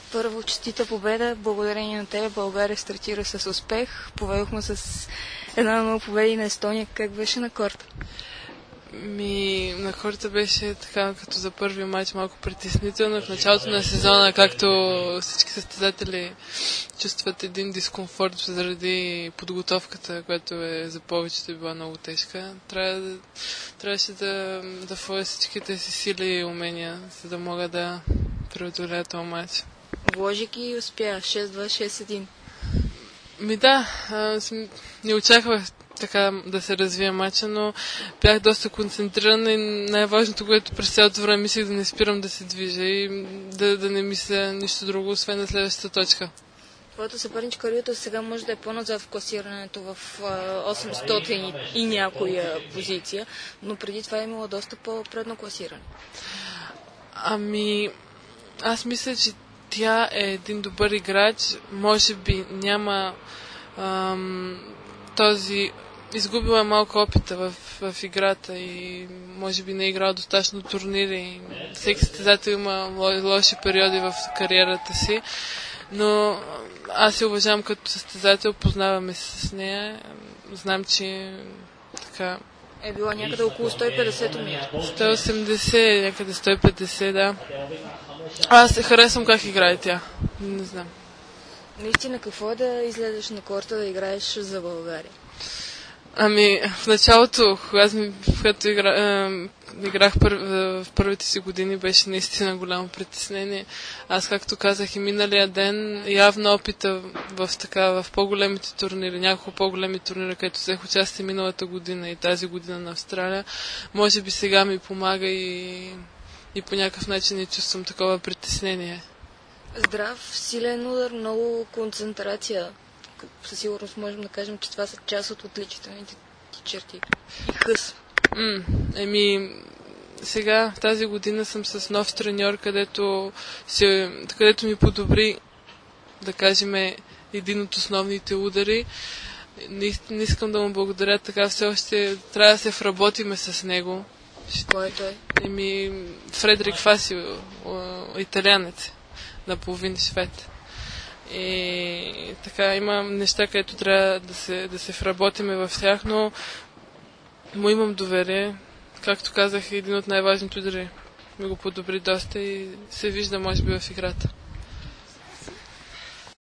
Първо, честита победа. Благодарение на тебе България стартира с успех. Поведохме с една много победи на Естония. Как беше на корта? На хората беше така, като за първи матч, малко притеснително. В началото на сезона, както всички състезатели чувстват един дискомфорт заради подготовката, която за повечето била много тежка. Трябваше да вложа всичките си сили и умения, за да мога да преодолея този матч. Вложих и успя. 6-2, 6-1. Не очаквах така да се развие матча, но бях доста концентрирана и най-важното, което през цялото време мислех да не спирам да се движа и да не мисля нищо друго, освен на следващата точка. Твоята съперничка Риото сега може да е по-назад в класирането в 800 и някоя позиция, но преди това е имала доста по-предно класиране. Аз мисля, че тя е един добър играч. Може би няма изгубила малко опита в играта и може би не е играла достатъчно турнири. Всеки състезател има лоши периоди в кариерата си, но аз се уважавам като състезател, познаваме се с нея. Знам, че така... Е била някъде около 150 място. 180, някъде 150, да. Аз се харесвам как играе тя. Не знам. Наистина, какво е да излезеш на корта да играеш за България? В началото, когато играх в първите си години, беше наистина голямо притеснение. Аз, както казах и миналия ден, явно опита в по-големите турнири, няколко по-големи турнири, където взех участие миналата година и тази година на Австралия, може би сега ми помага и по някакъв начин не чувствам такова притеснение. Здрав, силен удар, много концентрация. Със сигурност можем да кажем, че това са част от отличителните черти. И хъс. Сега, тази година съм с нов треньор, където ми подобри, да кажем, един от основните удари. Не искам да му благодаря, така все още трябва да се вработиме с него. Кой е той? Фредерик Фасио, италианец, наполовин швед. И така, има неща, където трябва да се вработиме в тях, но му имам доверие. Както казах, един от най-важните удари ми го подобри доста и се вижда, може би, в играта.